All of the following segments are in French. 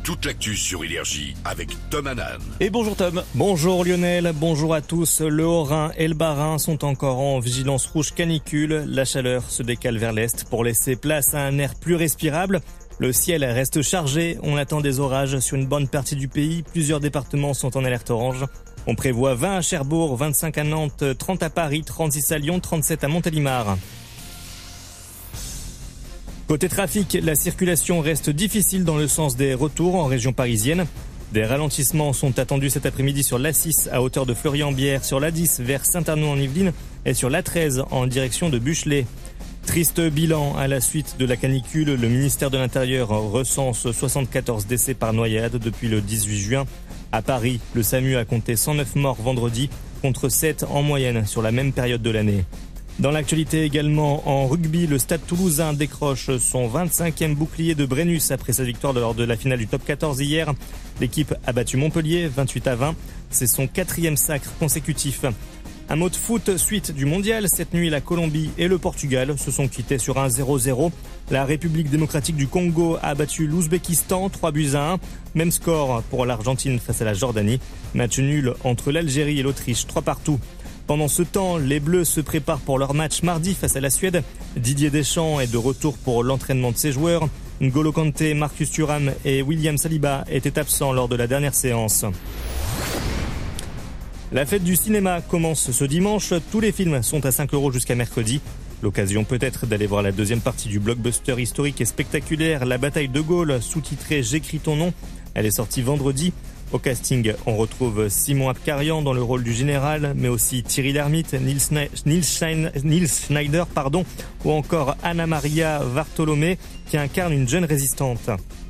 toute l'actu sur Énergie avec Tom Hanan. Et bonjour Tom. Bonjour Lionel, bonjour à tous. Le Haut-Rhin et le Bas-Rhin sont encore en vigilance rouge canicule. La chaleur se décale vers l'est pour laisser place à un air plus respirable. Le ciel reste chargé, on attend des orages sur une bonne partie du pays. Plusieurs départements sont en alerte orange. On prévoit 20 à Cherbourg, 25 à Nantes, 30 à Paris, 36 à Lyon, 37 à Montélimar. Côté trafic, la circulation reste difficile dans le sens des retours en région parisienne. Des ralentissements sont attendus cet après-midi sur l'A6 à hauteur de Fleury-en-Bière, sur l'A10 vers Saint-Arnaud-en-Yvelines et sur l'A13 en direction de Buchelay. Triste bilan à la suite de la canicule. Le ministère de l'Intérieur recense 74 décès par noyade depuis le 18 juin. À Paris, le SAMU a compté 109 morts vendredi contre 7 en moyenne sur la même période de l'année. Dans l'actualité également, en rugby, le Stade Toulousain décroche son 25e bouclier de Brennus après sa victoire lors de la finale du Top 14 hier. L'équipe a battu Montpellier 28-20. C'est son 4e sacre consécutif. Un mot de foot, suite du mondial. Cette nuit, la Colombie et le Portugal se sont quittés sur un 0-0. La République démocratique du Congo a battu l'Ouzbékistan 3-1. Même score pour l'Argentine face à la Jordanie. Match nul entre l'Algérie et l'Autriche 3-3. Pendant ce temps, les Bleus se préparent pour leur match mardi face à la Suède. Didier Deschamps est de retour pour l'entraînement de ses joueurs. N'Golo Kanté, Marcus Thuram et William Saliba étaient absents lors de la dernière séance. La fête du cinéma commence ce dimanche. Tous les films sont à 5 € jusqu'à mercredi. L'occasion peut-être d'aller voir la deuxième partie du blockbuster historique et spectaculaire La Bataille de Gaulle, sous-titrée J'écris ton nom. Elle est sortie vendredi. Au casting, on retrouve Simon Abkarian dans le rôle du général, mais aussi Thierry Lhermitte, Nils Schneider, ou encore Anna Maria Vartolomé, qui incarne une jeune résistante.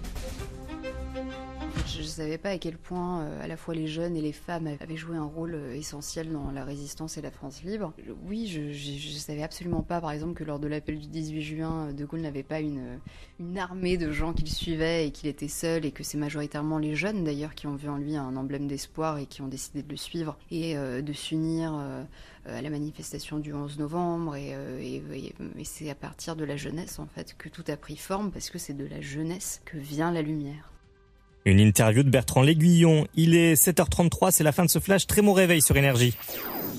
Je ne savais pas à quel point à la fois les jeunes et les femmes avaient joué un rôle essentiel dans la résistance et la France libre. Oui, je ne savais absolument pas, par exemple, que lors de l'appel du 18 juin, De Gaulle n'avait pas une armée de gens qui le suivaient et qu'il était seul, et que c'est majoritairement les jeunes d'ailleurs qui ont vu en lui un emblème d'espoir et qui ont décidé de le suivre et de s'unir à la manifestation du 11 novembre. Et c'est à partir de la jeunesse en fait que tout a pris forme, parce que c'est de la jeunesse que vient la lumière. Une interview de Bertrand L'Aiguillon. Il est 7h33, c'est la fin de ce flash. Très bon réveil sur Énergie.